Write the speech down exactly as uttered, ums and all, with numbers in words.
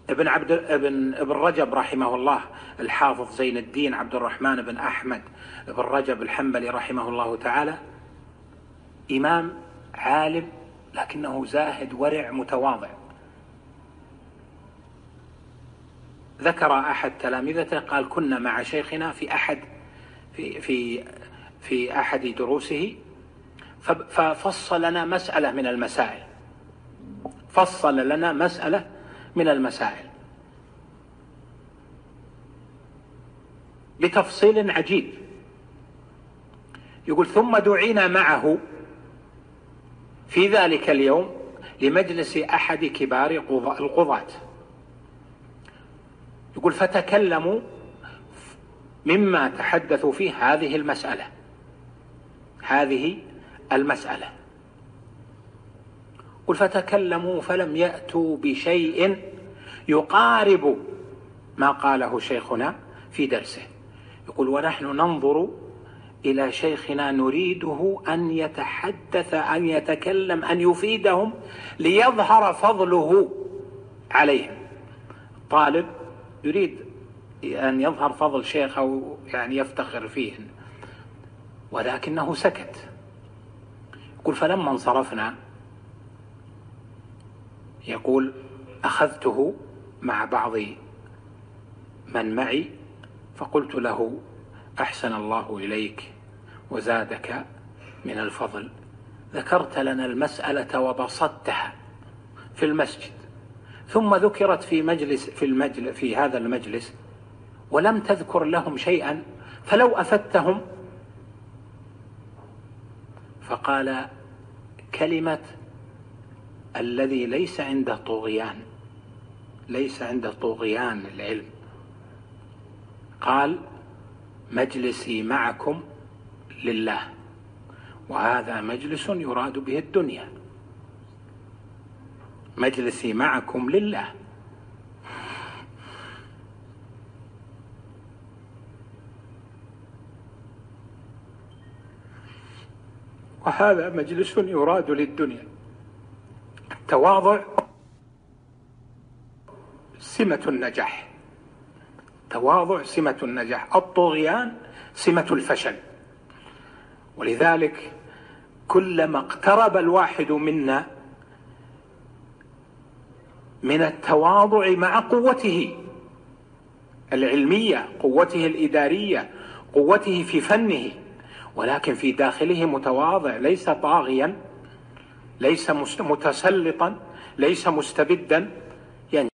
ابن عبد ابن ابن رجب رحمه الله، الحافظ زين الدين عبد الرحمن بن أحمد بن رجب الحنبلي رحمه الله تعالى، إمام عالم لكنه زاهد ورع متواضع. ذكر أحد تلامذته قال: كنا مع شيخنا في أحد في في في أحد دروسه ففصل لنا مسألة من المسائل فصل لنا مسألة من المسائل بتفصيل عجيب. يقول: ثم دعينا معه في ذلك اليوم لمجلس أحد كبار القضاة. يقول: فتكلموا مما تحدثوا فيه هذه المسألة هذه المسألة يقول: فتكلموا فلم يأتوا بشيء يقارب ما قاله شيخنا في درسه. يقول: ونحن ننظر إلى شيخنا نريده أن يتحدث أن يتكلم أن يفيدهم ليظهر فضله عليهم. طالب يريد أن يظهر فضل شيخ أو يعني يفتخر فيه، ولكنه سكت. يقول: فلما انصرفنا يقول أخذته مع بعض من معي فقلت له: أحسن الله إليك وزادك من الفضل، ذكرت لنا المسألة وبسطتها في المسجد، ثم ذكرت في مجلس في المجلس في هذا المجلس ولم تذكر لهم شيئا، فلو أفدتهم. فقال كلمة الذي ليس عنده طغيان ليس عنده طغيان العلم، قال: مجلسي معكم لله، وهذا مجلس يراد به الدنيا. مجلسي معكم لله، وهذا مجلس يراد للدنيا. التواضع سمة النجاح، التواضع سمة النجاح، الطغيان سمة الفشل. ولذلك كلما اقترب الواحد منا من التواضع مع قوته العلمية، قوته الإدارية، قوته في فنه، ولكن في داخله متواضع، ليس طاغيا، ليس متسلطا، ليس مستبدا، يعني